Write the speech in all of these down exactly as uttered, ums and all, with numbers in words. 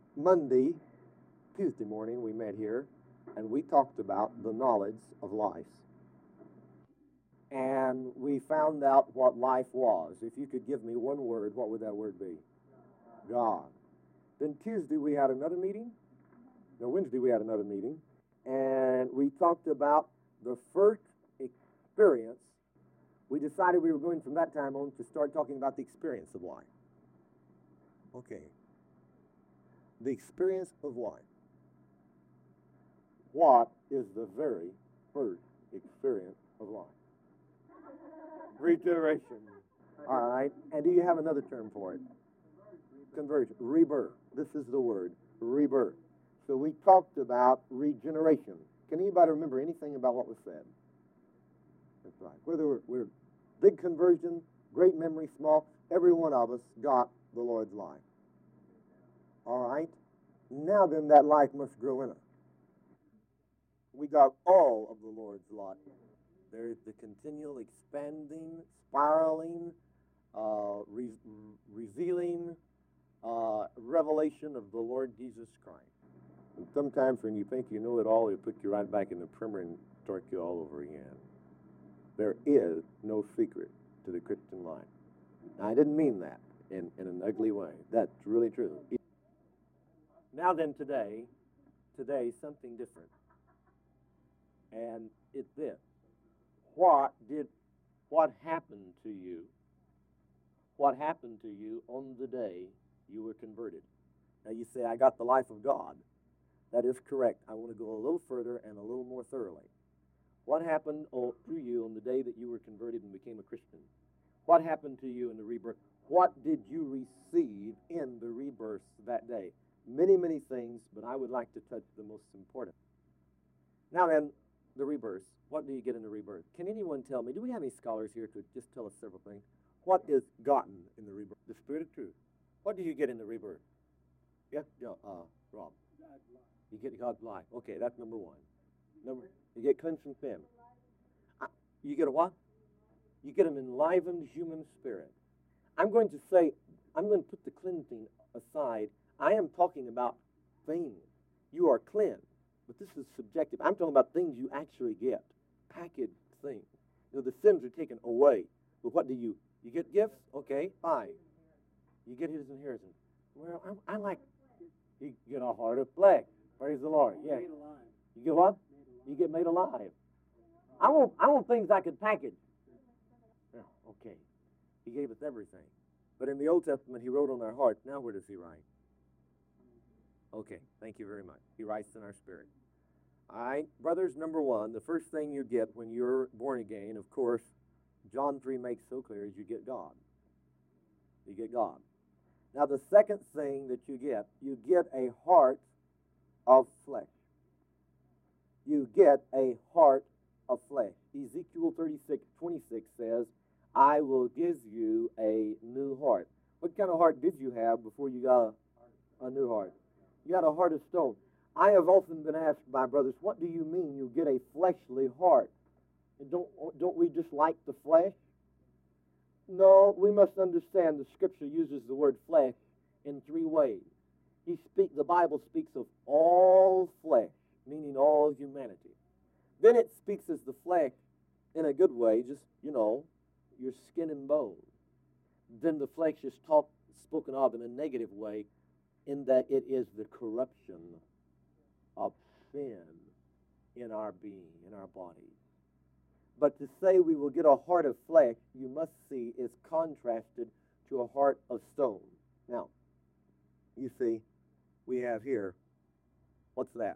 Monday, Tuesday morning, we met here and we talked about the knowledge of life. And we found out what life was. If you could give me one word, what would that word be? God. Then Tuesday, we had another meeting. No, Wednesday, we had another meeting. And we talked about the first experience. We decided we were going from that time on to start talking about the experience of life. Okay. The experience of life. What is the very first experience of life? Regeneration. All right. And do you have another term for it? Conversion. Rebirth. This is the word. Rebirth. So we talked about regeneration. Can anybody remember anything about what was said? That's right. Whether we're, we're big conversion, great memory, small, every one of us got the Lord's life. All right? Now then, that life must grow in us. We got all of the Lord's life. There is the continual expanding, spiraling, uh, re- revealing uh, revelation of the Lord Jesus Christ. And sometimes when you think you know it all, it puts you right back in the primer and start you all over again. There is no secret to the Christian life. Now, I didn't mean that in, in an ugly way. That's really true. Now then, today, today, something different. And it's this. What did, what happened to you? What happened to you on the day you were converted? Now you say, I got the life of God. That is correct. I want to go a little further and a little more thoroughly. What happened to you on the day that you were converted and became a Christian? What happened to you in the rebirth? What did you receive in the rebirth that day? Many, many things, but I would like to touch the most important. Now then, the rebirth. What do you get in the rebirth? Can anyone tell me, do we have any scholars here to just tell us several things? What is gotten in the rebirth? The Spirit of truth. What do you get in the rebirth? Yeah, yeah uh, Rob. You get God's life. Okay, that's number one. Number, you get cleansed from sin. Uh, you get a what? You get an enlivened human spirit. I'm going to say, I'm going to put the cleansing aside. I am talking about things. You are cleansed, but this is subjective. I'm talking about things you actually get, packaged things. You know, the sins are taken away. But what do you? You get gifts? Okay, fine. You get his inheritance. Well, I, I like, you get a heart of flesh. Praise the Lord. Yeah. You get what? You get made alive. I want, I want things I can package. Yeah, okay. He gave us everything. But in the Old Testament, he wrote on our hearts. Now where does he write? Okay, thank you very much. He writes in our spirit. All right, brothers, number one, the first thing you get when you're born again, of course, John three makes so clear, is you get God. You get God. Now, the second thing that you get, you get a heart of flesh. You get a heart of flesh. Ezekiel thirty-six twenty-six says, I will give you a new heart. What kind of heart did you have before you got a, a new heart? You got a heart of stone. I have often been asked by brothers, what do you mean you get a fleshly heart? And don't, don't we just like the flesh? No, we must understand the Scripture uses the word flesh in three ways. He speak, the Bible speaks of all flesh, meaning all humanity. Then it speaks as the flesh in a good way, just, you know, your skin and bones. Then the flesh is talk, spoken of in a negative way, in that it is the corruption of sin in our being, in our bodies. But to say we will get a heart of flesh, you must see, is contrasted to a heart of stone. Now, you see, we have here, what's that?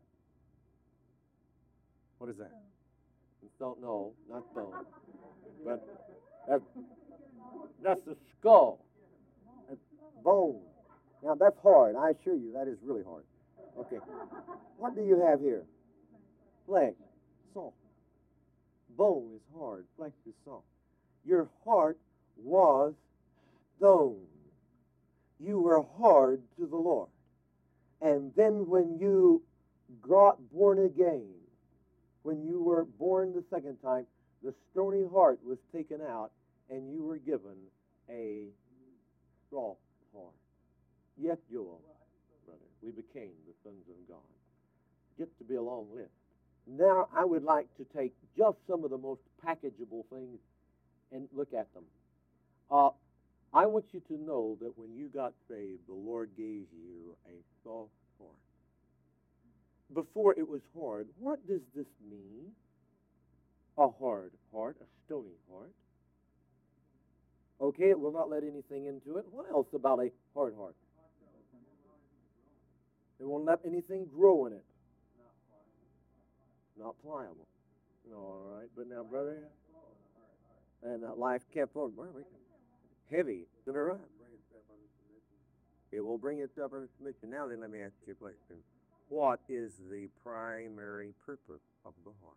What is that? Don't know, not stone. But that, that's the skull. That's bone. Now, that's hard. I assure you, that is really hard. Okay. What do you have here? Flesh. Soft. Bone is hard. Flesh is soft. Your heart was stone. You were hard to the Lord. And then when you got born again, when you were born the second time, the stony heart was taken out, and you were given a soft heart. Yes, Joel, brother. We became became the sons of God. Gets to be a long list. Now I would like to take just some of the most packageable things and look at them. Uh, I want you to know that when you got saved, the Lord gave you a soft heart. Before it was hard, what does this mean? A hard heart, a stony heart. Okay, it will not let anything into it. What else about a hard heart? It won't let anything grow in it. Not pliable. No, all right. But now, brother, and uh, life kept forward. Heavy. Isn't it right? It will bring itself under submission. Now then, let me ask you a question. What is the primary purpose of the heart?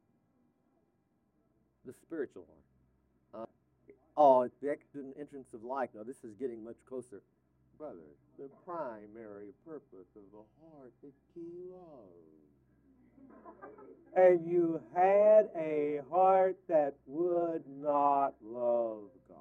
The spiritual heart. Uh, oh, it's the exit and entrance of life. Now, this is getting much closer. Brothers, the primary purpose of the heart is to love. And you had a heart that would not love God.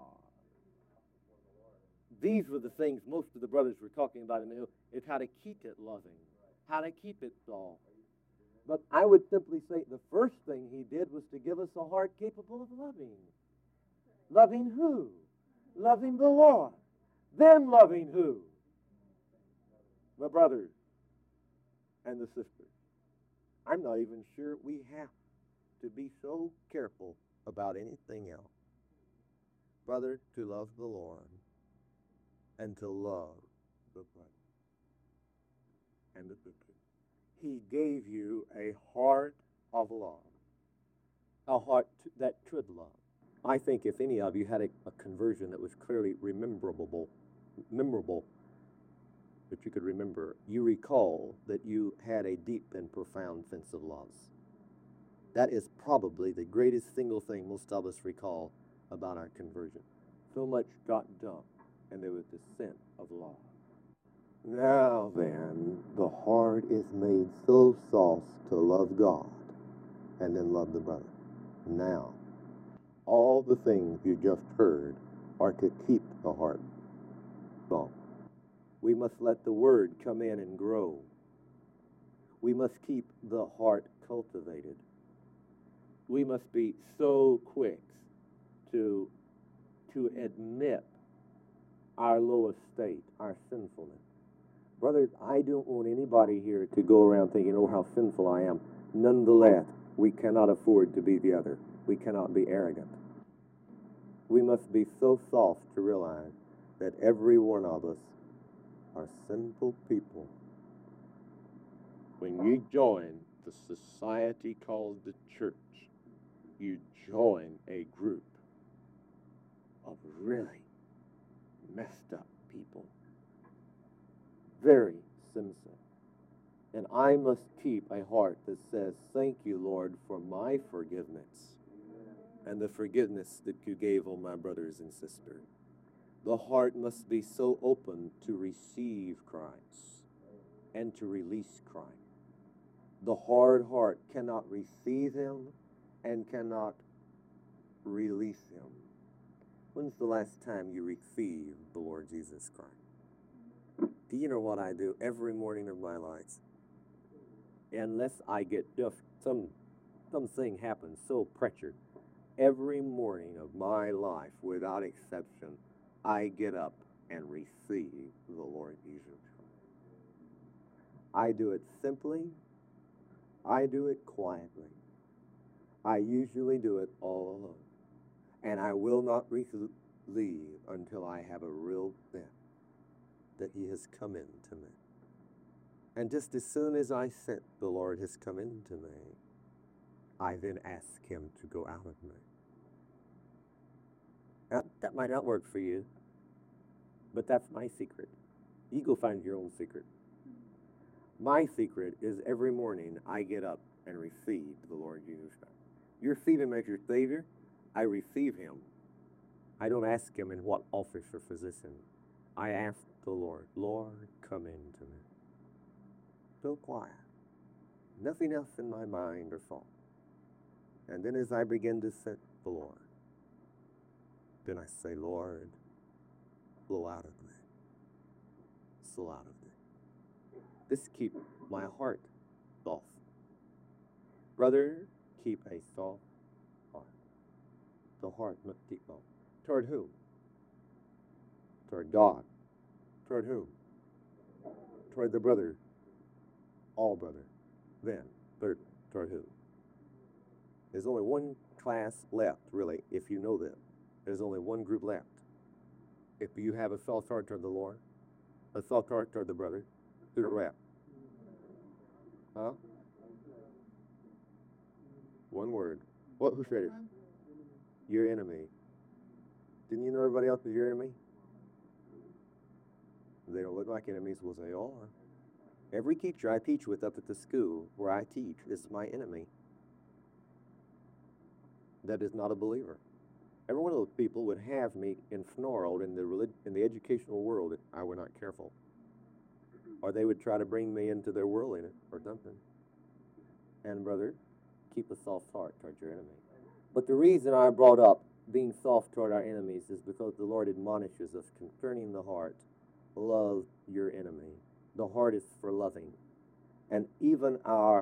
These were the things most of the brothers were talking about in the middle. It's how to keep it loving, how to keep it soft. But I would simply say the first thing he did was to give us a heart capable of loving. Loving who? Loving the Lord. Then loving who? The brothers and the sisters. I'm not even sure we have to be so careful about anything else. Brother, to love the Lord and to love the brother and the sisters. He gave you a heart of love, a heart to, that could love. I think if any of you had a, a conversion that was clearly rememberable, memorable, that you could remember, you recall that you had a deep and profound sense of loss. That is probably the greatest single thing most of us recall about our conversion. So much got done, and there was this sense of loss. Now then, the heart is made so soft to love God and then love the brother. Now, all the things you just heard are to keep the heart soft. We must let the word come in and grow. We must keep the heart cultivated. We must be so quick to, to admit our low estate, our sinfulness. Brothers, I don't want anybody here to go around thinking, oh, how sinful I am. Nonetheless, we cannot afford to be the other. We cannot be arrogant. We must be so soft to realize that every one of us are sinful people. When you join the society called the church, you join a group of really messed up people. Very sinful. And I must keep a heart that says, thank you, Lord, for my forgiveness and the forgiveness that you gave all my brothers and sisters. The heart must be so open to receive Christ and to release Christ. The hard heart cannot receive him and cannot release him. When's the last time you received the Lord Jesus Christ? Do you know what I do every morning of my life? Unless I get just some something happens so pressured, every morning of my life, without exception, I get up and receive the Lord Jesus Christ. I do it simply. I do it quietly. I usually do it all alone. And I will not leave until I have a real sense that he has come into me. And just as soon as I sense the Lord has come into me, I then ask him to go out of me. Now, that might not work for you, but that's my secret. You go find your own secret. My secret is every morning I get up and receive the Lord Jesus Christ. You receive him as your Savior. I receive him. I don't ask him in what office or position. I ask the Lord, Lord, come into me. So quiet. Nothing else in my mind or thought. And then as I begin to sense the Lord, then I say, Lord, blow out of me. Flow out of me. This keep my heart soft. Brother, keep a soft heart. The heart must keep soft. Toward whom? Toward God. Toward whom? Toward the brother. All brother. Then, third, toward who? There's only one class left, really, if you know that. There's only one group left. If you have a soft heart toward the Lord, a soft heart toward the brother, who's it left? Huh? One word. What? Who said it? Your enemy. Didn't you know everybody else is your enemy? They don't look like enemies. Well, they are. Every teacher I teach with up at the school where I teach is my enemy. That is not a believer. Every one of those people would have me ensnarled in the relig- in the educational world if I were not careful. Or they would try to bring me into their worldliness or something. And brother, keep a soft heart toward your enemy. But the reason I brought up being soft toward our enemies is because the Lord admonishes us concerning the heart. Love your enemy. The heart is for loving. And even our,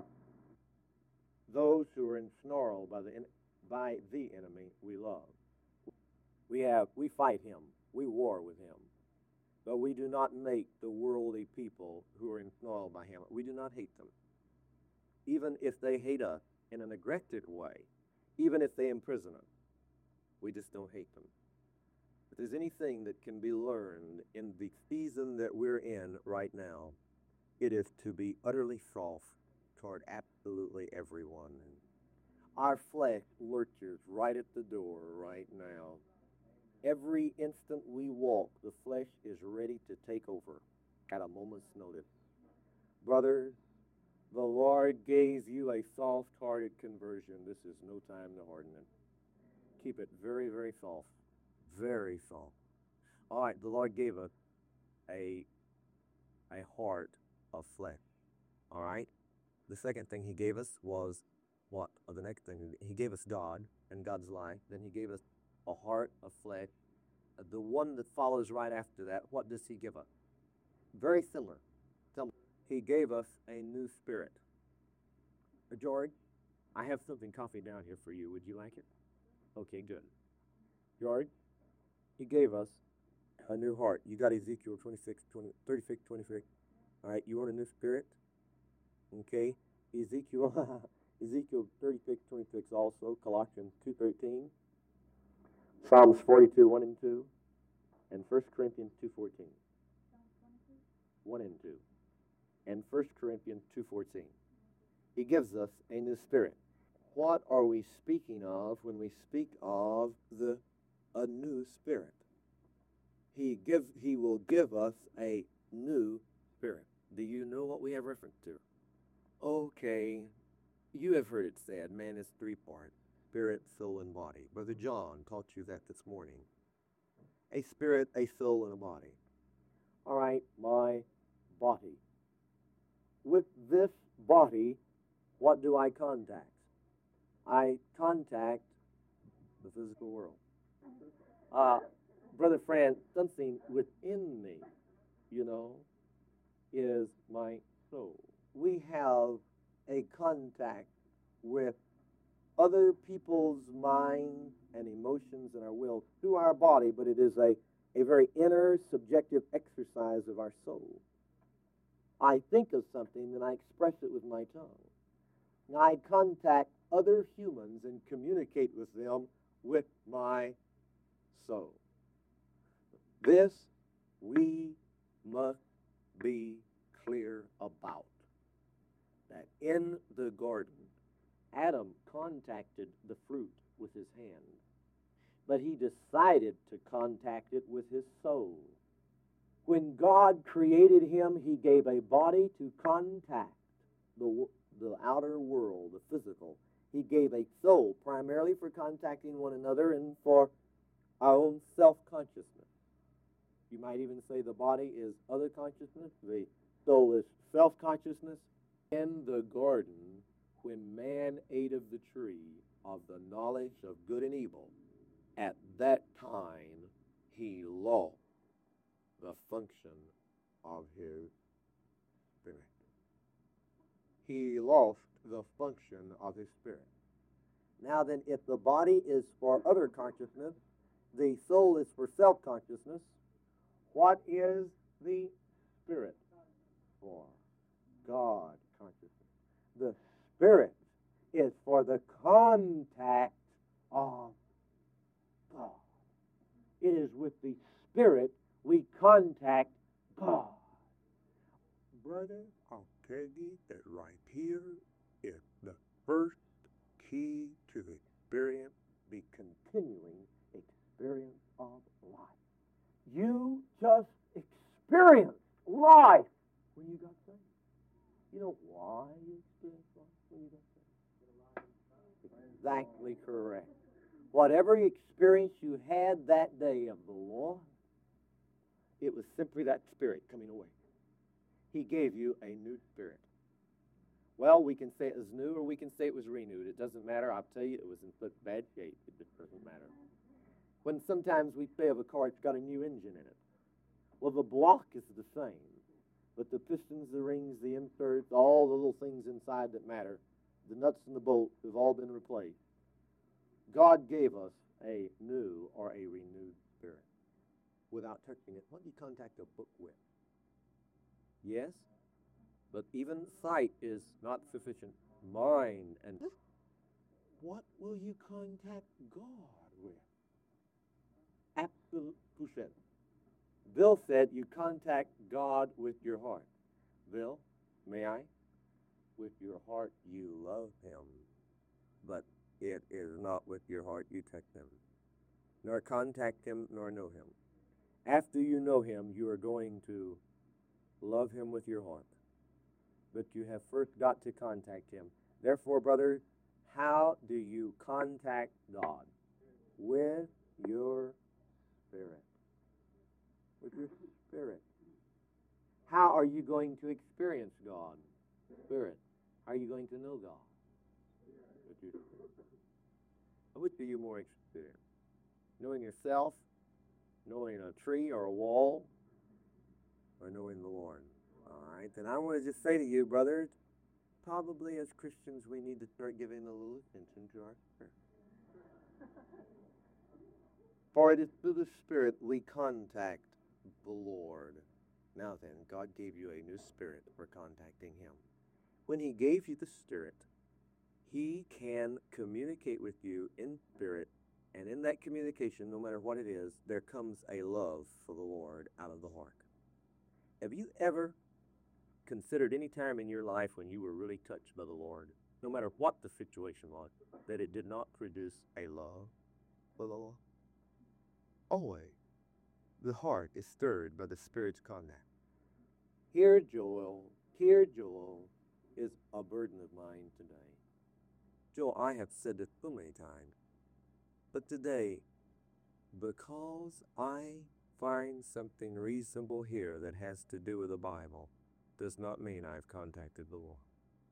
those who are ensnarled by the, by the enemy, we love. We have, we fight him. We war with him. But we do not make the worldly people who are ensnarled by him. We do not hate them. Even if they hate us in a neglected way, even if they imprison us, we just don't hate them. If there's anything that can be learned in the season that we're in right now, it is to be utterly soft toward absolutely everyone. Our flesh lurches right at the door right now. Every instant we walk, the flesh is ready to take over at a moment's notice. Brothers, the Lord gave you a soft-hearted conversion. This is no time to harden it. Keep it very, very soft. Very soft. All right, the Lord gave us a, a heart of flesh. All right? The second thing he gave us was what? Or the next thing, he gave us God and God's life. Then he gave us a heart of flesh. The one that follows right after that, what does he give us? Very similar. Tell me. He gave us a new spirit. Uh, George, I have something coffee down here for you. Would you like it? Okay, good. George, he gave us a new heart. You got Ezekiel twenty-six, twenty, thirty-six, twenty-six. All right, you want a new spirit? Okay. Ezekiel, Ezekiel thirty-six, twenty-six also. Colossians two thirteen. Psalms forty-two, one and two. And First Corinthians two fourteen. one and two. And First Corinthians two fourteen. He gives us a new spirit. What are we speaking of when we speak of the a new spirit? He give he will give us a new spirit. Do you know what we have reference to? Okay, you have heard it said, man is three parts, spirit, soul, and body. Brother John taught you that this morning. A spirit, a soul, and a body. All right, my body. With this body, what do I contact? I contact the physical world. Uh, Brother Fran, something within me, you know, is my soul. We have a contact with other people's minds and emotions and our will through our body, but it is a, a very inner, subjective exercise of our soul. I think of something and I express it with my tongue. And I contact other humans and communicate with them with my soul. This we must be clear about. That in the garden, Adam contacted the fruit with his hand, but he decided to contact it with his soul. When God created him, he gave a body to contact the, the outer world, the physical. He gave a soul primarily for contacting one another and for our own self-consciousness. You might even say the body is other consciousness, the soul is self-consciousness. In the garden, when man ate of the tree of the knowledge of good and evil, at that time he lost the function of his spirit. he lost the function of his spirit. Now then, if the body is for other consciousness, the soul is for self-consciousness, what is the spirit for? God consciousness. The spirit is for the contact of God. It is with the spirit we contact God. Brother, I'll tell you that right here is the first key to experience, the continuing experience of life. You just experienced life when you got saved. You know why you experienced life when you got saved? Exactly correct. Whatever experience you had that day of the Lord, it was simply that spirit coming away. He gave you a new spirit. Well, we can say it was new or we can say it was renewed. It doesn't matter. I'll tell you, it was in such bad shape. It just doesn't matter. When sometimes we say of a car, it's got a new engine in it. Well, the block is the same, but the pistons, the rings, the inserts, all the little things inside that matter, the nuts and the bolts have all been replaced. God gave us a new or a renewed spirit. without touching it. What do you contact a book with? Yes, but even sight is not sufficient. Mind and what will you contact God with? Absolute percent. Bill said you contact God with your heart. Bill, may I? With your heart you love him, but it is not with your heart you touch him, nor contact him, nor know him. After you know him, you are going to love him with your heart. But you have first got to contact him. Therefore, brother, how do you contact God? With your spirit. With your spirit. How are you going to experience God? Spirit. How are you going to know God? With your spirit. Which are you more experienced? Knowing yourself, knowing a tree or a wall, or knowing the Lord? All right, then I want to just say to you, brothers, probably as Christians we need to start giving a little attention to our spirit. For it is through the Spirit we contact the Lord. Now then, God gave you a new spirit for contacting him. When he gave you the Spirit, he can communicate with you in spirit, and in that communication, no matter what it is, there comes a love for the Lord out of the heart. Have you ever considered any time in your life when you were really touched by the Lord, no matter what the situation was, that it did not produce a love for the Lord? Always, the heart is stirred by the Spirit's contact. Here, Joel, here, Joel, is a burden of mine today. Joel, I have said this so many times, but today, because I find something reasonable here that has to do with the Bible, does not mean I've contacted the Lord.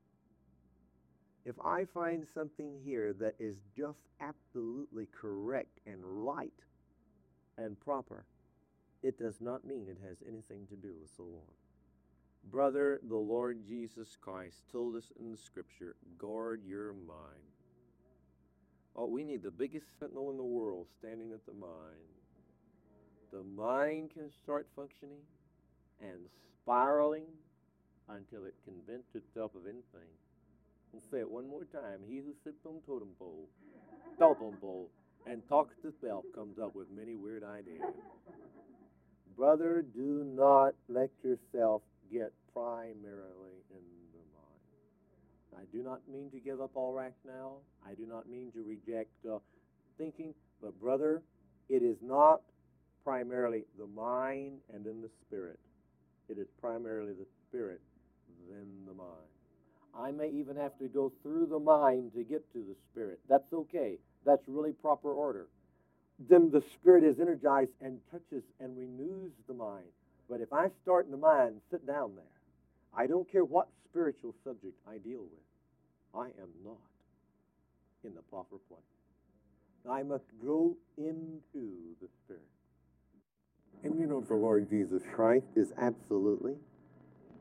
If I find something here that is just absolutely correct and right and proper, it does not mean it has anything to do with the Lord. Brother, the Lord Jesus Christ told us in the Scripture, guard your mind. Oh, we need the biggest sentinel in the world standing at the mind. The mind can start functioning and spiraling until it convinced itself of anything. I'll say it one more time. He who sits on totem pole, totem pole, and talks to self comes up with many weird ideas. Brother, do not let yourself get primarily in the mind. I do not mean to give up all rationale. I do not mean to reject uh, thinking. But, brother, it is not primarily the mind and then the spirit. It is primarily the spirit, then the mind. I may even have to go through the mind to get to the spirit. That's okay. That's really proper order. Then the spirit is energized and touches and renews the mind. But if I start in the mind, sit down there. I don't care what spiritual subject I deal with. I am not in the proper place. I must go into the Spirit. And you know, the Lord Jesus Christ is absolutely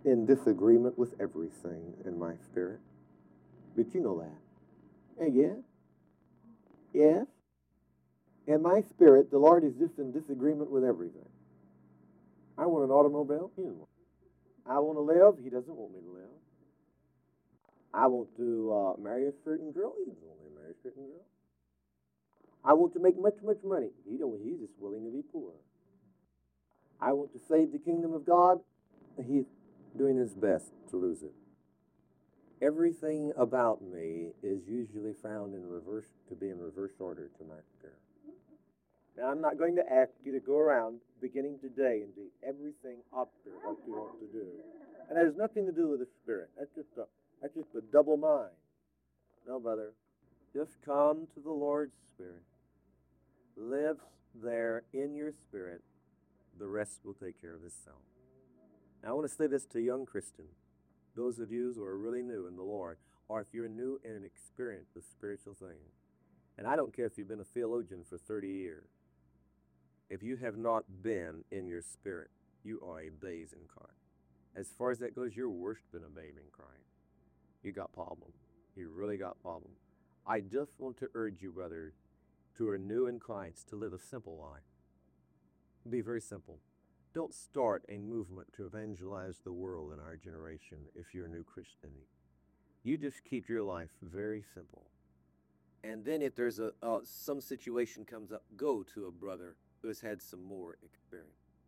in disagreement with everything in my spirit. But you know that. And yes, yes. In my spirit, the Lord is just in disagreement with everything. I want an automobile. He doesn't want it. I want to live. He doesn't want me to live. I want to uh, marry a certain girl. He doesn't want me to marry a certain girl. I want to make much, much money. He don't. He's just willing to be poor. I want to save the kingdom of God. He's doing his best to lose it. Everything about me is usually found in reverse, to be in reverse order to my spirit. Now, I'm not going to ask you to go around beginning today and do everything opposite what you want to do. And that has nothing to do with the spirit. That's just a, that's just a double mind. No, brother. Just come to the Lord's Spirit. Live there in your spirit. The rest will take care of itself. Now, I want to say this to young Christians, those of you who are really new in the Lord, or if you're new in an experience of spiritual things. And I don't care if you've been a theologian for thirty years. If you have not been in your spirit, you are a babe in Christ. As far as that goes, you're worse than a babe in Christ. You got problems. You really got problems. I just want to urge you, brothers, who are new in Christ, to live a simple life. Be very simple. Don't start a movement to evangelize the world in our generation if you're a new Christian. You just keep your life very simple. And then if there's a uh, some situation comes up, go to a brother who has had some more experience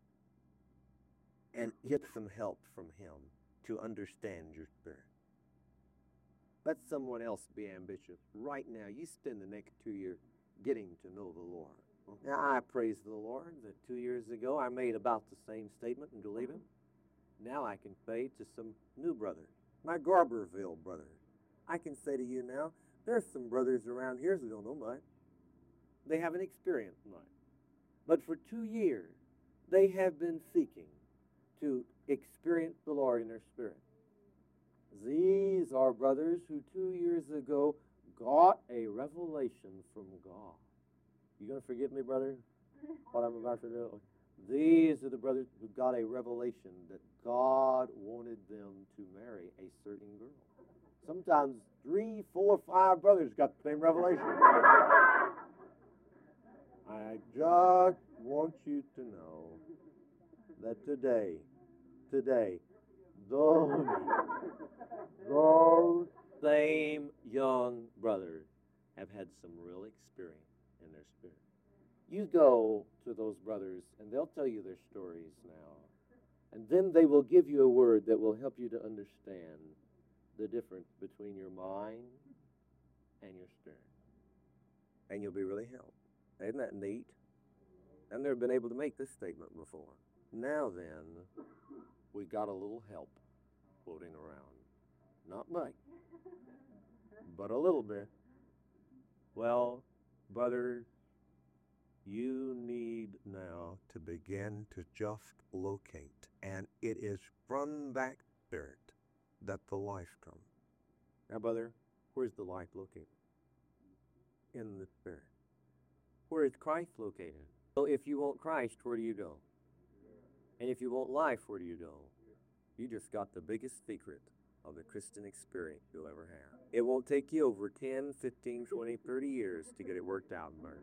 and get some help from him to understand your spirit. Let someone else be ambitious. Right now, you spend the next two years getting to know the Lord. Now, I praise the Lord that two years ago I made about the same statement and believe him. Now I can say to some new brothers, my Garberville brothers, I can say to you now, there's some brothers around here who don't know much. They haven't experienced much. But for two years, they have been seeking to experience the Lord in their spirit. These are brothers who two years ago got a revelation from God. You going to forgive me, brother, what I'm about to do? These are the brothers who got a revelation that God wanted them to marry a certain girl. Sometimes three, four, five brothers got the same revelation. I just want you to know that today, today, those, those same young brothers have had some real experience in their spirit. You go to those brothers and they'll tell you their stories now. And then they will give you a word that will help you to understand the difference between your mind and your spirit. And you'll be really helped. Isn't that neat? I've never been able to make this statement before. Now then, we got a little help floating around. Not much, but a little bit. Well, brothers, you need now to begin to just locate. And it is from that spirit that the life comes. Now, brother, where's the life located? In the spirit. Where is Christ located? So if you want Christ, where do you go? And if you want life, where do you go? You just got the biggest secret of the Christian experience you'll ever have. It won't take you over ten, fifteen, twenty, thirty years to get it worked out, Bert.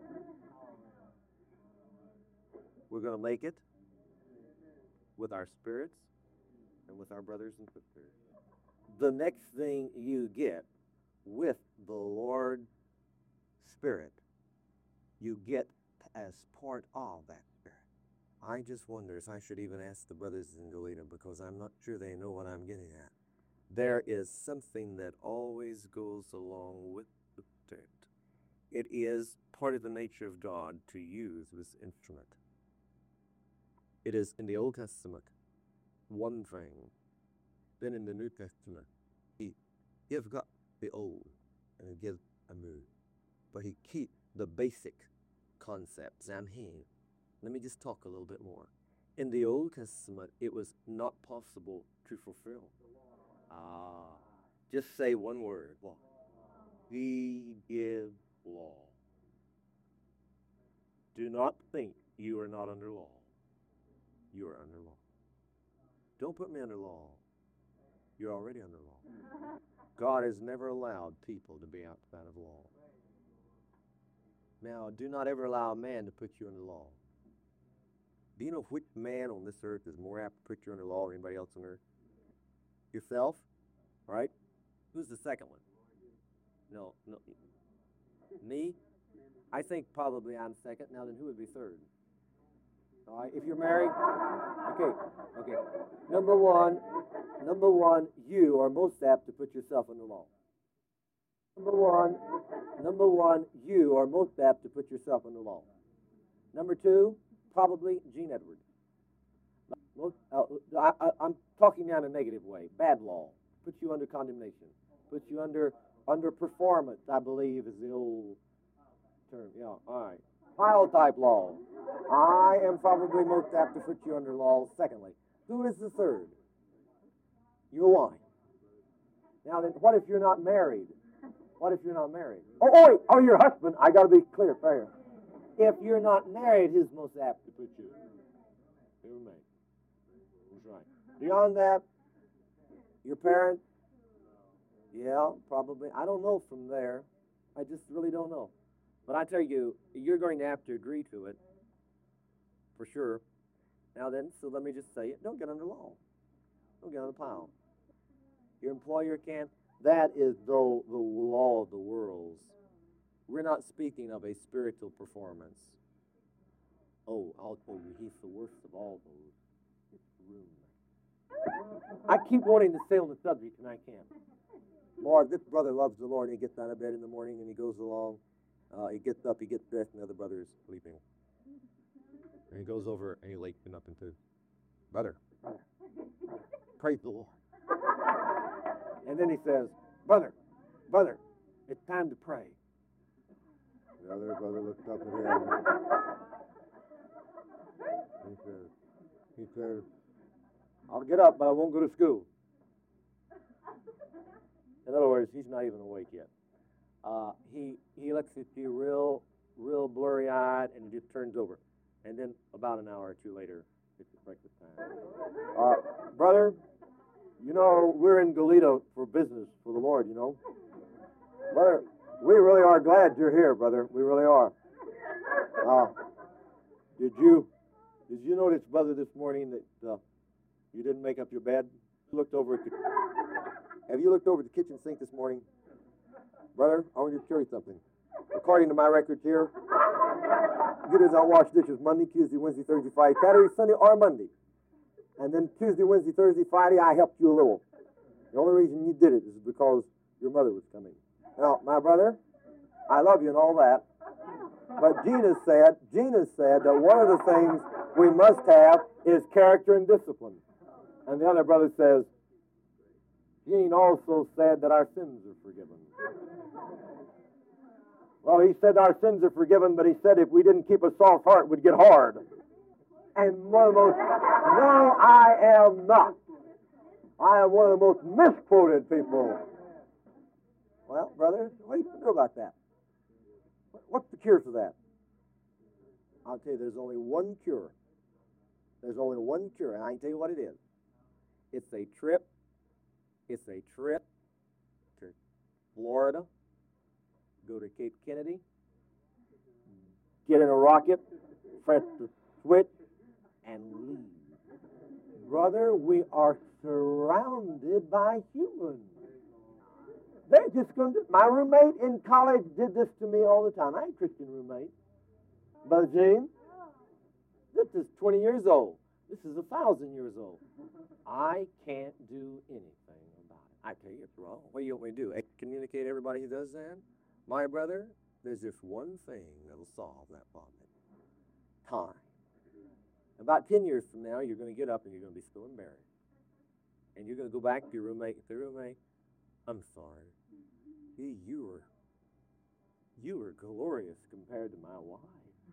We're going to make it with our spirits and with our brothers and sisters. The next thing you get with the Lord's Spirit, you get as part of that Spirit. I just wonder if I should even ask the brothers in Goleta, because I'm not sure they know what I'm getting at. There is something that always goes along with the Spirit. It is part of the nature of God to use this instrument. It is in the Old Testament one thing. Then in the New Testament, he gives got the old and he gives a new. But he keeps the basic concepts. And he, let me just talk a little bit more. In the Old Testament, it was not possible to fulfill. Ah, just say one word. Law. He gives law. Do not think you are not under law. You are under law. Don't put me under law. You're already under law. God has never allowed people to be outside of law. Now, do not ever allow a man to put you under law. Do you know which man on this earth is more apt to put you under law than anybody else on earth? Yourself? All right? Who's the second one? No, no. Me? I think probably I'm second. Now then, who would be third? All right, if you're married, okay, okay. Number one, number one, you are most apt to put yourself under law. Number one, number one, you are most apt to put yourself under law. Number two, probably Gene Edwards. Most, uh, I, I, I'm talking now in a negative way. Bad law puts you under condemnation, puts you under under performance, I believe is the old term. Yeah, all right. Pile type law. I am probably most apt to put you under law. Secondly, who is the third? Your wife. Now then, what if you're not married? What if you're not married? Oh, oh wait, oh, your husband. I got to be clear, fair. If you're not married, who's most apt to put you? Your mate. That's right. Beyond that, your parents. Yeah, probably. I don't know from there. I just really don't know. But I tell you, you're going to have to agree to it, for sure. Now then, so let me just say it. Don't get under law. Don't get on the pile. Your employer can't. That is the, the law of the worlds. We're not speaking of a spiritual performance. Oh, I'll tell you, he's the worst of all those. It's roommate. I keep wanting to stay on the subject, and I can't. Lord, this brother loves the Lord. He gets out of bed in the morning, and he goes along. Uh, he gets up, he gets dressed, and the other brother is sleeping. And he goes over, and he wakes him up into, brother, brother, brother, praise the Lord. And then he says, brother, brother, it's time to pray. The other brother looks up at him. He says, he says, I'll get up, but I won't go to school. In other words, he's not even awake yet. Uh, he he looks at you real, real blurry-eyed, and he just turns over. And then about an hour or two later, it's breakfast time. Uh, brother, you know, we're in Goleta for business for the Lord, you know. Brother, we really are glad you're here, brother. We really are. Uh, did you did you notice, brother, this morning that uh, you didn't make up your bed? You looked over at the, have you looked over at the kitchen sink this morning? Brother, I want you to show you something. According to my records here, you did not wash dishes Monday, Tuesday, Wednesday, Thursday, Friday, Saturday, Sunday, or Monday. And then Tuesday, Wednesday, Thursday, Friday, I helped you a little. The only reason you did it is because your mother was coming. Now, my brother, I love you and all that, but Gina said, Gina said that one of the things we must have is character and discipline. And the other brother says, Gene also said that our sins are forgiven. Well, he said our sins are forgiven, but he said if we didn't keep a soft heart, we'd get hard. And one of the most, no, I am not. I am one of the most misquoted people. Well, brother, what do you do about that? What's the cure for that? I'll tell you, there's only one cure. There's only one cure, and I can tell you what it is. It's a trip. It's a trip to Florida. Go to Cape Kennedy. Get in a rocket. Press the switch. And leave. Brother, we are surrounded by humans. They're just going to... My roommate in college did this to me all the time. I had a Christian roommate. Brother Gene, this is twenty years old. This is a thousand years old. I can't do anything about it. I tell you, it's wrong. What do you want me to do? Excommunicate everybody who does that? My brother, there's just one thing that'll solve that problem. Time. About ten years from now, you're going to get up and you're going to be still embarrassed. And you're going to go back to your roommate and say, roommate, I'm sorry. You, you were, you were glorious compared to my wife.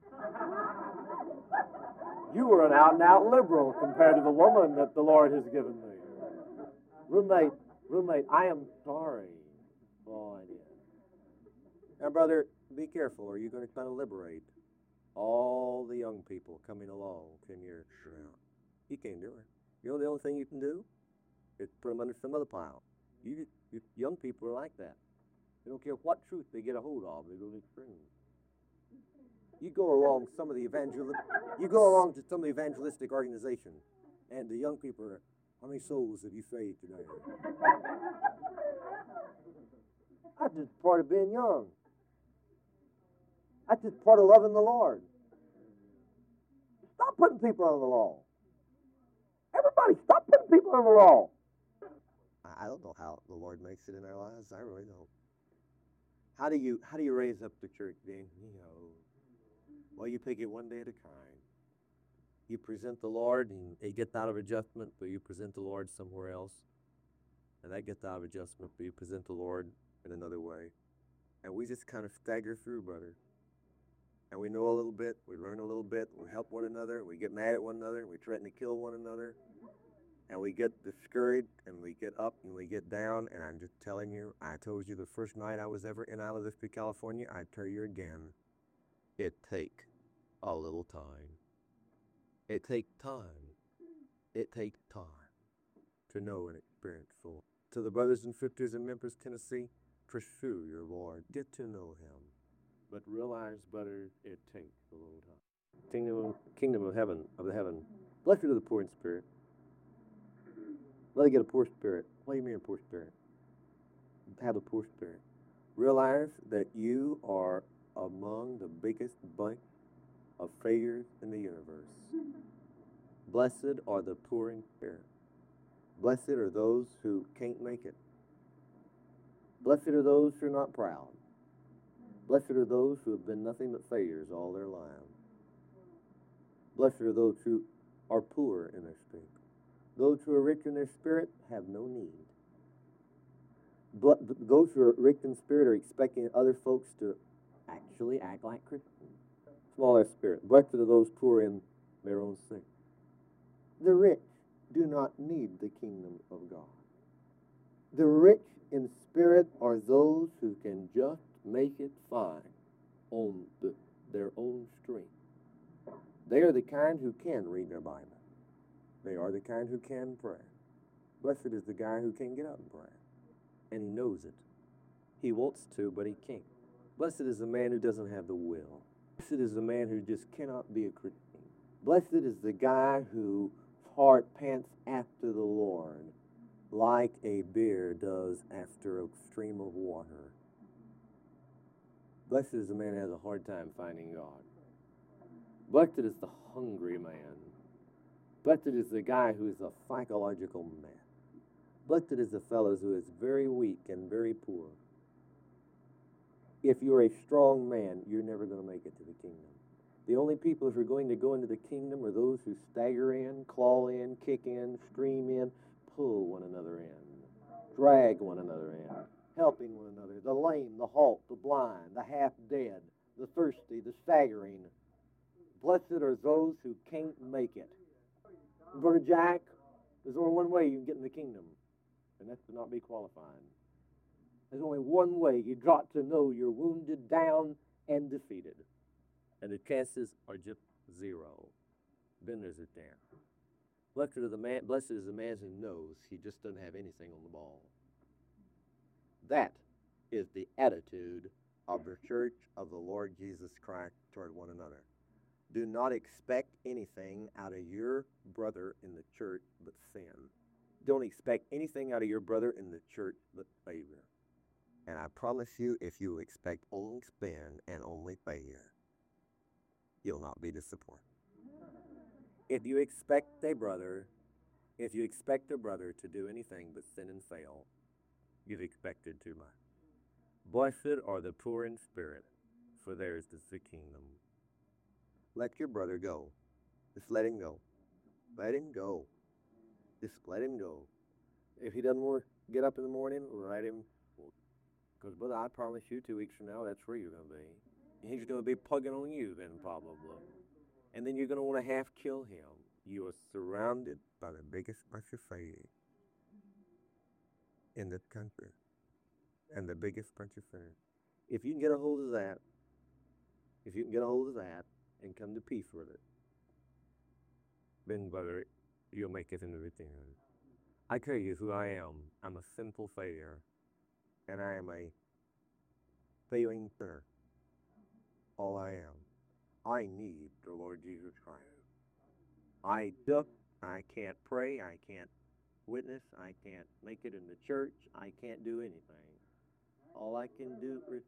You were an out-and-out liberal compared to the woman that the Lord has given me. Roommate, roommate, I am sorry. Oh, I did. Now, brother, be careful, or you're going to kind of liberate all the young people coming along ten years from now. You can't do it. You know the only thing you can do It put them under some other pile. You, you young people are like that. They don't care what truth they get a hold of. They go to extremes. You go along some of the evangel, you go along to some of the evangelistic organizations, and the young people are, how many souls have you saved today? That's just part of being young. That's just part of loving the Lord. Stop putting people on the law. Everybody, stop putting people on the law. I don't know how the Lord makes it in our lives. I really don't. How do you how do you raise up the church, Dean? You know, well, you take it one day at a time. You present the Lord, and it gets out of adjustment, but you present the Lord somewhere else, and that gets out of adjustment, but you present the Lord in another way, and we just kind of stagger through, brother. And we know a little bit, we learn a little bit, we help one another, we get mad at one another, we threaten to kill one another, and we get discouraged, and we get up, and we get down, and I'm just telling you, I told you the first night I was ever in Isla Vista, California, I tell you again, it take a little time. It take time. It take time to know and experience full. To the brothers and sisters in Memphis, Tennessee, pursue your Lord. Get to know him. But realize, brother, it takes a little time. Kingdom, kingdom of heaven, of the heaven. Blessed are the poor in spirit. Let it get a poor spirit. What do you mean a poor spirit? Have a poor spirit. Realize that you are among the biggest bunch of failures in the universe. Blessed are the poor in spirit. Blessed are those who can't make it. Blessed are those who are not proud. Blessed are those who have been nothing but failures all their lives. Blessed are those who are poor in their spirit. Those who are rich in their spirit have no need. But those who are rich in spirit are expecting other folks to actually act like Christians. Smaller spirit. Blessed are those poor in their own sin. The rich do not need the kingdom of God. The rich in spirit are those who can just make it fine on the, their own strength. They are the kind who can read their Bible. They are the kind who can pray. Blessed is the guy who can get up and pray. And he knows it. He wants to, but he can't. Blessed is the man who doesn't have the will. Blessed is the man who just cannot be a Christian. Blessed is the guy whose heart pants after the Lord like a bear does after a stream of water. Blessed is the man who has a hard time finding God. Blessed is the hungry man. Blessed is the guy who is a psychological mess. Blessed is the fellow who is very weak and very poor. If you're a strong man, you're never going to make it to the kingdom. The only people who are going to go into the kingdom are those who stagger in, claw in, kick in, scream in, pull one another in, drag one another in, helping one another, the lame, the halt, the blind, the half-dead, the thirsty, the staggering. Blessed are those who can't make it. Brother Jack, there's only one way you can get in the kingdom, and that's to not be qualified. There's only one way. You got to know you're wounded, down, and defeated. And the chances are just zero. Then there's it there. Blessed is the man, blessed is the man who knows he just doesn't have anything on the ball. That is the attitude of the church of the Lord Jesus Christ toward one another. Do not expect anything out of your brother in the church but sin. Don't expect anything out of your brother in the church but failure. And I promise you, if you expect only sin and only failure, you'll not be disappointed. If you expect a brother, if you expect a brother to do anything but sin and fail, you've expected too much. Blessed are the poor in spirit, for theirs is the kingdom. Let your brother go. Just let him go. Let him go. Just let him go. If he doesn't want to get up in the morning, let him. Because, brother, I promise you, two weeks from now, that's where you're going to be. He's going to be plugging on you then, probably. And then you're going to want to half kill him. You are surrounded by the biggest bunch of failures in this country. And the biggest bunch of sinners. If you can get a hold of that, if you can get a hold of that and come to peace with it, then, brother, you'll make it into the kingdom. I tell you who I am. I'm a sinful failure, and I am a failing sinner. All I am. I need the Lord Jesus Christ. I duck. I can't pray. I can't witness. I can't make it in the church. I can't do anything. All I can do is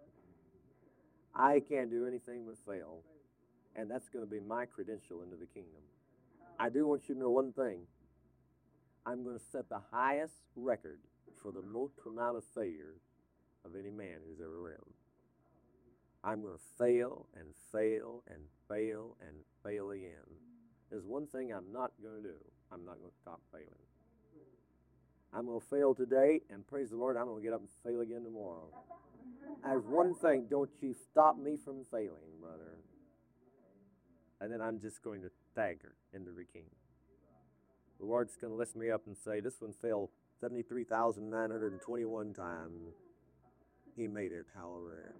I can't do anything but fail. And that's going to be my credential into the kingdom. I do want you to know one thing. I'm going to set the highest record for the most amount of failures of any man who's ever lived. I'm going to fail and fail and fail and fail again. There's one thing I'm not going to do. I'm not going to stop failing. I'm going to fail today, and praise the Lord, I'm going to get up and fail again tomorrow. There's one thing, don't you stop me from failing, brother. And then I'm just going to stagger into the kingdom. The Lord's going to lift me up and say, this one failed seventy-three thousand nine hundred twenty-one times. He made it, hallelujah.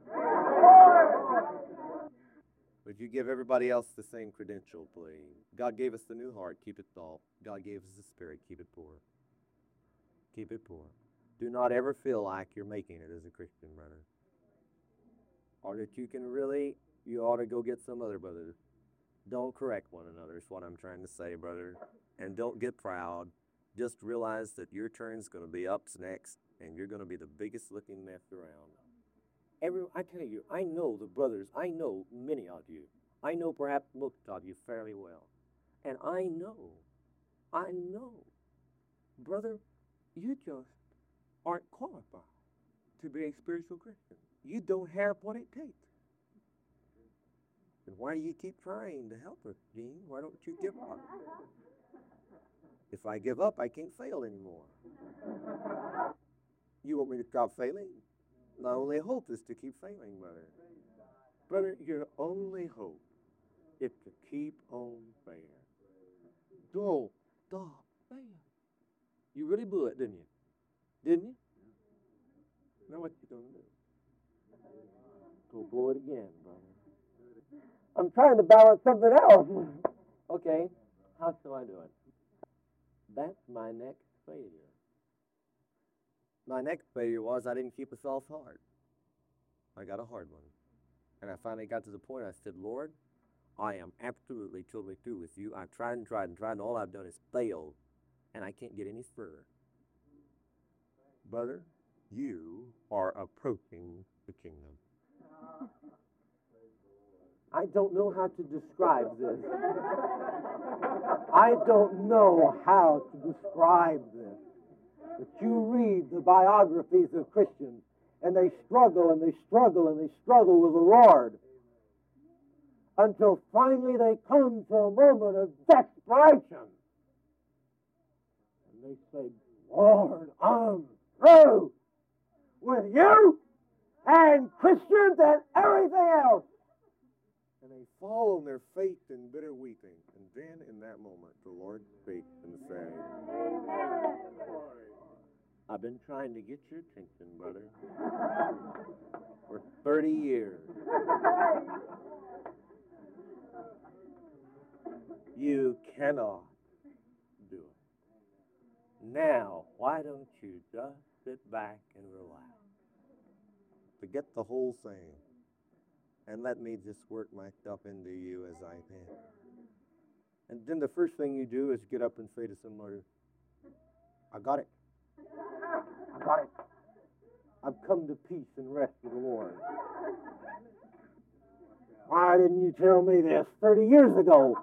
Would you give everybody else the same credential, please? God gave us the new heart, keep it soft. God gave us the spirit, keep it poor. Keep it poor. Do not ever feel like you're making it as a Christian, brother. Or that you can really, you ought to go get some other brother. Don't correct one another is what I'm trying to say, brother. And don't get proud. Just realize that your turn's going to be up next, and you're going to be the biggest looking mess around. Every, I tell you, I know the brothers, I know many of you. I know perhaps most of you fairly well. And I know, I know, brother, you just aren't qualified to be a spiritual Christian. You don't have what it takes. And why do you keep trying to help us, Gene? Why don't you give up? If I give up, I can't fail anymore. You want me to stop failing? My only hope is to keep failing, brother. Brother, your only hope is to keep on failing. Don't stop failing. You really blew it, didn't you? Didn't you? Now what you gonna do? Go blow it again, brother. I'm trying to balance something else. Okay, how shall I do it? That's my next failure. My next failure was I didn't keep a soft heart. I got a hard one. And I finally got to the point I said, Lord, I am absolutely totally through with you. I've tried and tried and tried, and all I've done is fail, and I can't get any further. Brother, you are approaching the kingdom. I don't know how to describe this. I don't know how to describe this. But you read the biographies of Christians, and they struggle and they struggle and they struggle with the Lord until finally they come to a moment of desperation. And they say, Lord, I'm through with you and Christians and everything else. And they fall on their face in bitter weeping. And then in that moment, the Lord speaks and says, I've been trying to get your attention, brother, for thirty years. You cannot do it. Now, why don't you just sit back and relax? Forget the whole thing. And let me just work my stuff into you as I can. And then the first thing you do is get up and say to somebody, I got it. I got it. I've come to peace and rest with the Lord. Why didn't you tell me this thirty years ago?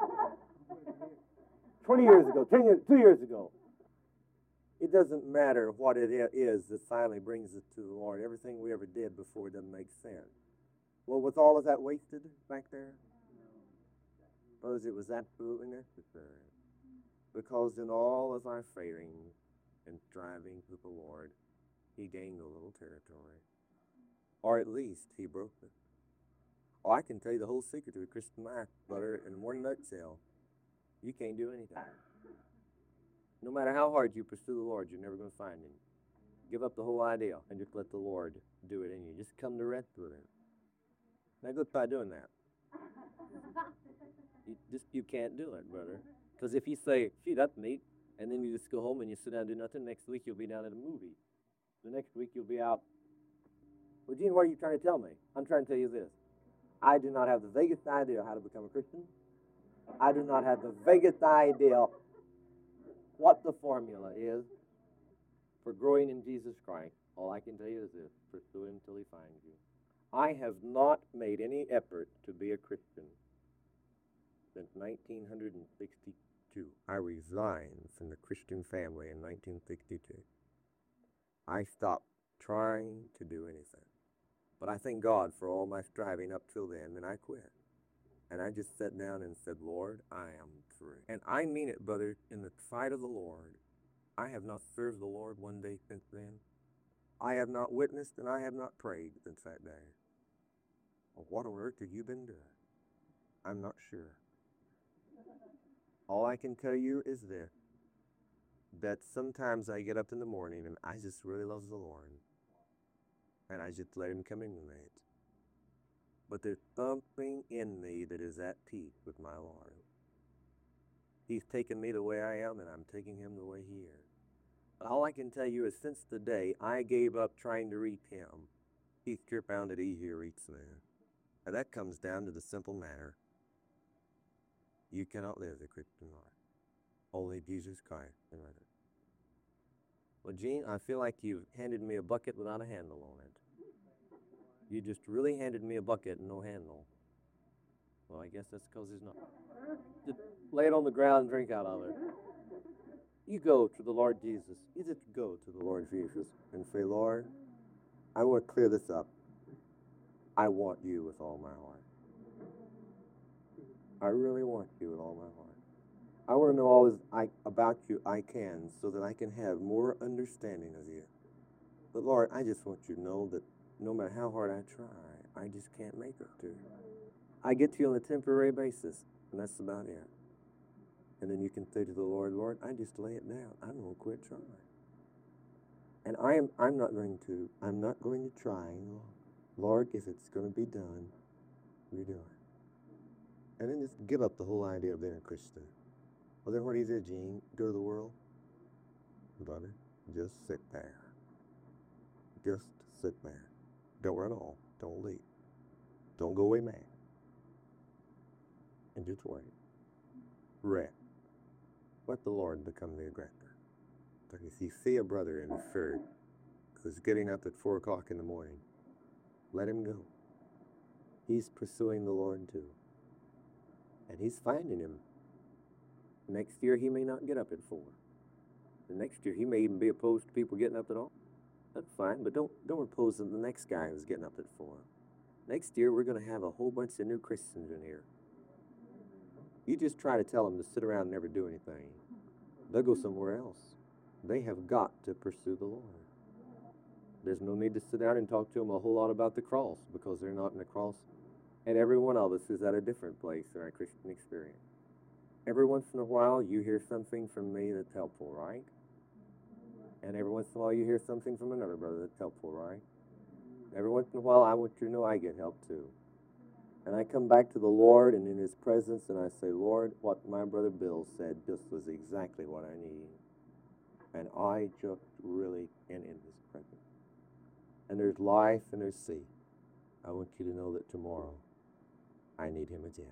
twenty years ago, ten years, two years ago. It doesn't matter what it is that finally brings us to the Lord. Everything we ever did before doesn't make sense. Well, was all of that wasted back there? Because it was absolutely necessary. Because in all of our failings and striving with the Lord, he gained a little territory. Or at least he broke it. Oh, I can tell you the whole secret to a Christian life, brother, in one nutshell. You can't do anything. No matter how hard you pursue the Lord, you're never going to find him. Give up the whole idea and just let the Lord do it in you. Just come to rest with him. Now good by doing that. You just you can't do it, brother. Because if you say, gee, that's neat, And then you just go home and you sit down and do nothing. Next week you'll be down at a movie. The next week you'll be out. Well, Gene, what are you trying to tell me? I'm trying to tell you this. I do not have the vaguest idea how to become a Christian. I do not have the vaguest idea what the formula is for growing in Jesus Christ. All I can tell you is this: pursue him till he finds you. I have not made any effort to be a Christian since nineteen sixty-two. I resigned from the Christian family in nineteen sixty-two. I stopped trying to do anything. But I thank God for all my striving up till then, and I quit. And I just sat down and said, Lord, I am through. And I mean it, brother, in the sight of the Lord. I have not served the Lord one day since then. I have not witnessed and I have not prayed since that day. Well, what on earth have you been doing? I'm not sure. All I can tell you is this, that sometimes I get up in the morning and I just really love the Lord. And I just let him come into me. But there's something in me that is at peace with my Lord. He's taken me the way I am, and I'm taking him the way he is. All I can tell you is since the day I gave up trying to reach him, he's sure found that he here reaches me. And that comes down to the simple matter: you cannot live the Christian life. Only Jesus Christ can live it. Well, Gene, I feel like you've handed me a bucket without a handle on it. You just really handed me a bucket and no handle. Well, I guess that's because there's not. Just lay it on the ground and drink out of it. You go to the Lord Jesus. You just go to the Lord Jesus and say, Lord, I want to clear this up. I want you with all my heart. I really want you with all my heart. I want to know all this I, about you I can, so that I can have more understanding of you. But Lord, I just want you to know that no matter how hard I try, I just can't make it to you. I get to you on a temporary basis, and that's about it. And then you can say to the Lord, Lord, I just lay it down. I'm going to quit trying. And I am, I'm not going to, I'm not going to try any longer. Lord, if it's going to be done, we do it. And then just give up the whole idea of being a Christian. Well, then what do you do, Gene? Go to the world? Brother, just sit there. Just sit there. Don't run off. Don't leave. Don't go away mad. And just wait. Rest. Let the Lord become the aggressor. But if you see a brother in the third who's getting up at four o'clock in the morning, let him go. He's pursuing the Lord too. And he's finding him. Next year he may not get up at four. The next year he may even be opposed to people getting up at all. That's fine, but don't don't oppose the next guy who's getting up at four. Next year we're going to have a whole bunch of new Christians in here. You just try to tell them to sit around and never do anything. They'll go somewhere else. They have got to pursue the Lord. There's no need to sit down and talk to them a whole lot about the cross, because they're not in the cross. And every one of us is at a different place in our Christian experience. Every once in a while you hear something from me that's helpful, right? And every once in a while you hear something from another brother that's helpful, right? Every once in a while I want you to know I get help too. And I come back to the Lord and in his presence and I say, Lord, what my brother Bill said just was exactly what I need. And I just really am in his presence. And there's life and there's sea. I want you to know that tomorrow I need him again.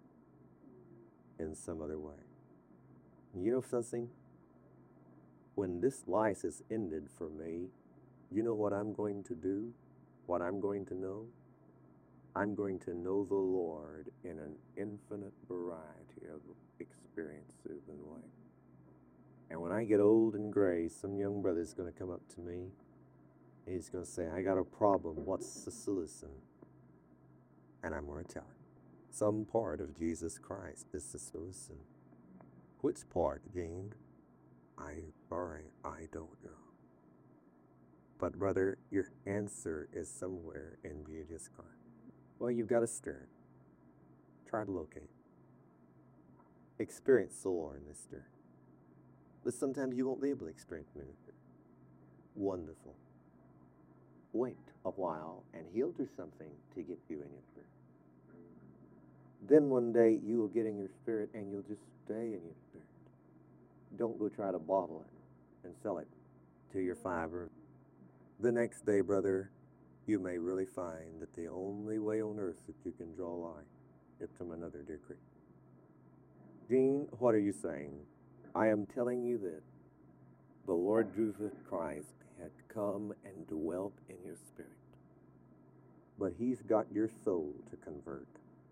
In some other way. You know something? When this life is ended for me, you know what I'm going to do? What I'm going to know? I'm going to know the Lord in an infinite variety of experiences and ways. And when I get old and gray, some young brother's going to come up to me. And he's going to say, I got a problem. What's the solution? And I'm going to tell him. Some part of Jesus Christ is the solution. Which part, Gene? I'm sorry, I don't know. But brother, your answer is somewhere in Jesus Christ. Well, you've got to stir. Try to locate. Experience the Lord in this stir. But sometimes you won't be able to experience ministry. Wonderful. Wait a while, and he'll do something to get you in your spirit. Then one day you will get in your spirit, and you'll just stay in your spirit. Don't go try to bottle it and sell it to your fiber. The next day, brother, you may really find that the only way on earth that you can draw a line is from another decree. Dean, what are you saying? I am telling you that the Lord Jesus Christ had come and dwelt in your spirit, but he's got your soul to convert.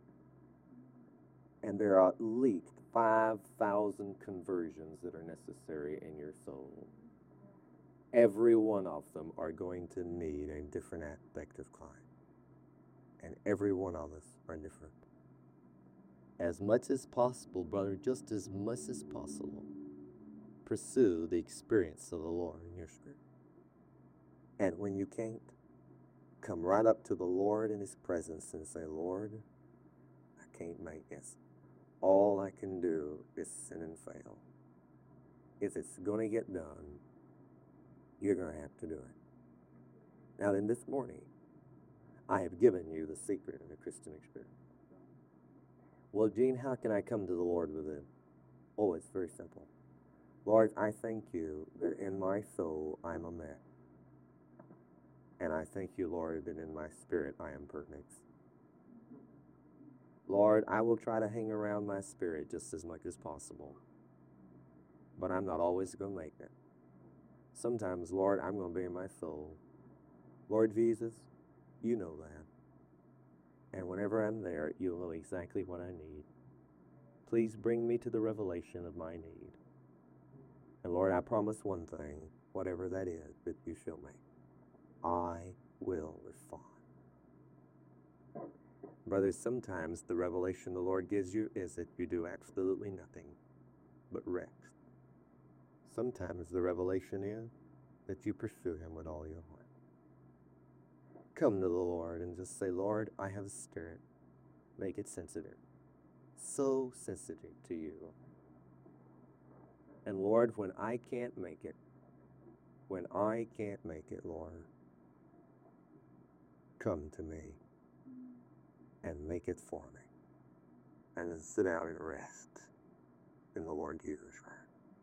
And there are at least five thousand conversions that are necessary in your soul. Every one of them are going to need a different aspect of Christ. And every one of us are different. As much as possible, brother, just as much as possible, pursue the experience of the Lord in your spirit. And when you can't, come right up to the Lord in his presence and say, Lord, I can't make this. All I can do is sin and fail. If it's going to get done, you're going to have to do it. Now then, this morning, I have given you the secret of the Christian experience. Well, Gene, how can I come to the Lord with it? Oh, it's very simple. Lord, I thank you that in my soul I'm a mess. And I thank you, Lord, that in my spirit I am perfect. Lord, I will try to hang around my spirit just as much as possible. But I'm not always going to make it. Sometimes, Lord, I'm going to be in my soul. Lord Jesus, you know that. And whenever I'm there, you'll know exactly what I need. Please bring me to the revelation of my need. And Lord, I promise one thing, whatever that is that you show me, I will respond. Brothers, sometimes the revelation the Lord gives you is that you do absolutely nothing but rest. Sometimes the revelation is that you pursue him with all your heart. Come to the Lord and just say, Lord, I have a spirit. Make it sensitive. So sensitive to you. And Lord, when I can't make it, when I can't make it, Lord, come to me and make it for me. And then sit down and rest in the Lord Jesus Christ.